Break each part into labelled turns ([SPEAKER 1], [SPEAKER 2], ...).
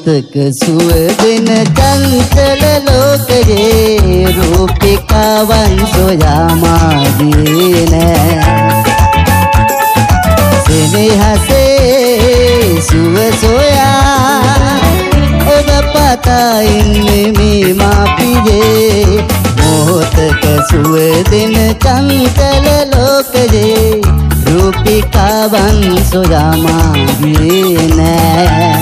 [SPEAKER 1] මොහොතක සුව දෙන චංචල ලෝකයේ රූපිකාවන් සොයා මාගේ නෑ සෙනෙහසේ සුව සොයා ඔබ පතා ඉන්නේ මේ මාපියේ මොහොතක සුව දෙන චංචල ලෝකයේ රූපිකාවන් සොයා මාගේ නෑ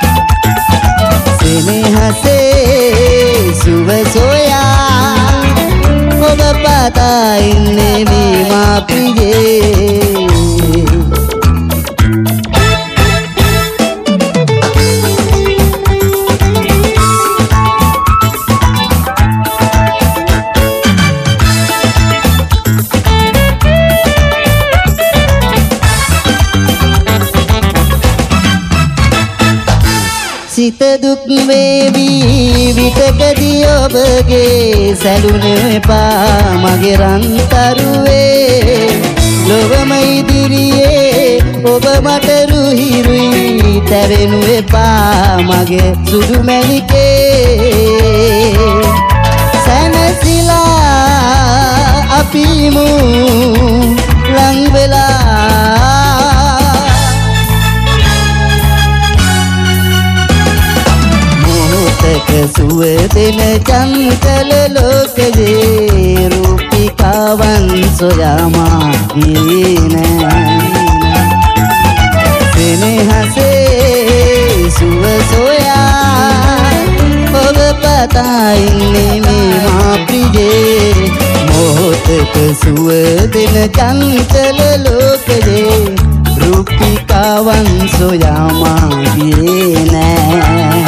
[SPEAKER 1] සෙනෙහසේ සුව සොයා ඔබ පතා ඉන්නේ මේ මාපියේ සිත දුක් වේවි විටකදී ඔබගේ සැලුන එපා මගේ රන්තරුවේ ලොවම ඉදිරියේ ඔබ මට රුහිරුයි තැවෙනු එපා මගේ සුදු මැණිකේ සැනසීලා අපිමු ලං වෙලා සුව දෙන චංචල ලෝකයේ රූපිකාවන් සොයා මාගේ නෑ සෙනෙහසේ සුව සොයා ඔබ පතා ඉන්නේ මේ මාපියේ මොහොතක සුව දෙන චංචල ලෝකයේ රූපිකාවන් සොයා මාගේ නෑ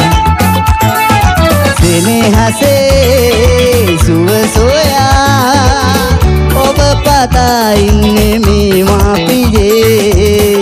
[SPEAKER 1] සෙනෙහසේ සුව සොයා ඔබ පතා ඉන්නේ මේ මාපියේ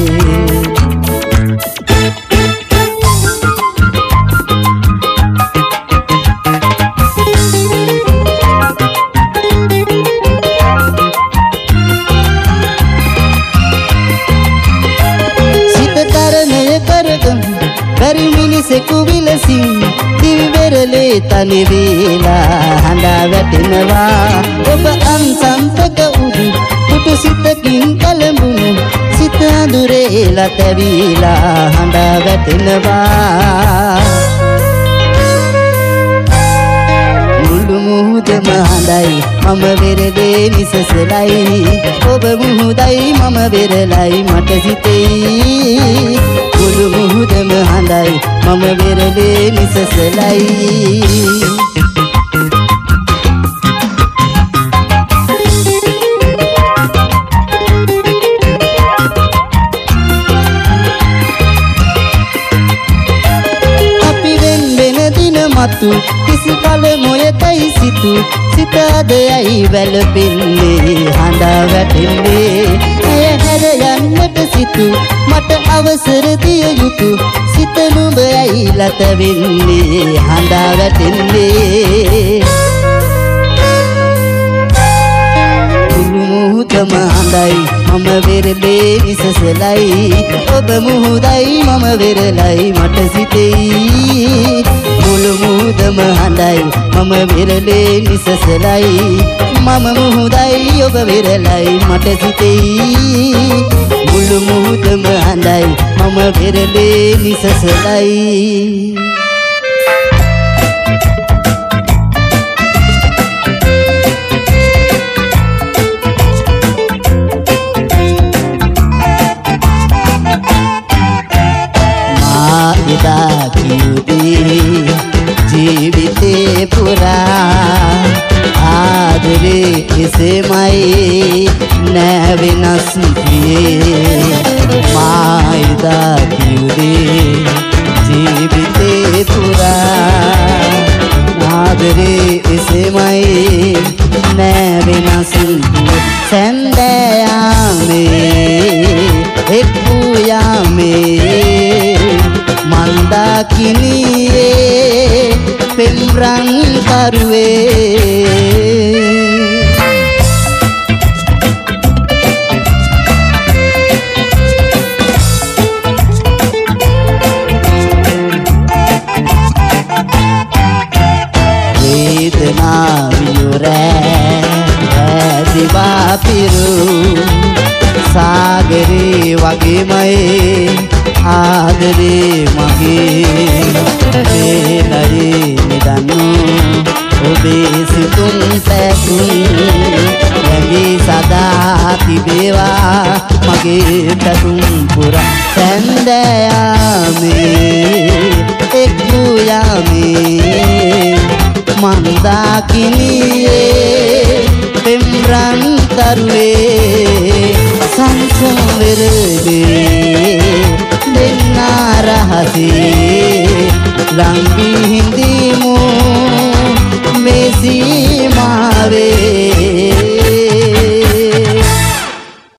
[SPEAKER 1] සිත තරණය කරගම් බැරි මිනිසෙකු විලසින් දිවිවෙරළේ තනි වේලා හඬා වැටෙනවා ඔබ අන්සන්තක උඩු පුටු සිතකින් කලඹුණු සිත අඳුරේලා තැවිලා හඬා වැටෙනවා මුළු මුහුදම හඬයි මම වෙරළේ නිසසලයි ඔබ මුහුදයි මම වෙරළයි මට සිතෙයි මුළු මුහුදම හඬයි මම වෙරළේ නිසසලයි අපි වෙන වෙන දින මතු කිසි කල මොයතයි සිතු සිත අදයයි වැළපෙන්නේ හඬා වැටෙන්නේ ඇය හැර යන්නට සිතු මට අවසර දිය යුතු සිත නුඹ ඇයිලා තැවෙන්නේ හඬා වැටෙන්නේ මුළු මුහුදම හඬයි මම වෙරළේ නිසසලයි ඔබ මුහුදයි මම වෙරළයි මට සිතෙයි මුළු මුහුදම හඬයි මම වෙරළේ නිසසලයි මම මුහුදයි ඔබ වෙරළයි මට සිතෙයි මුළු මුහුදම හඬයි මම වෙරළේ නිසසලයි එදා කිව්වේ ජීවිතේ පුරා ආදරේ එසේමයි නෑ වෙනස් පියේ මා එදා කිව්වේ ජීවිතේ පුරා ආදරේ එසේමයි නෑ වෙනස් සැන්දෑයාමේ එක්කුයාමේ මන්දාකිනියේ පෙම්රන් කරුවේ ඔබේ සිතුම් පැතුම් ඇඟේ සදා තිබේවා මගේ පැතුම් පුරා සැන්දෑයාමේ එක්දු යාමේ මන්දාකිනියේ පෙම්රන් තරුවේ සංසවරේ දෙන්නා රහසේ රංගි හිඳිමු මෙසි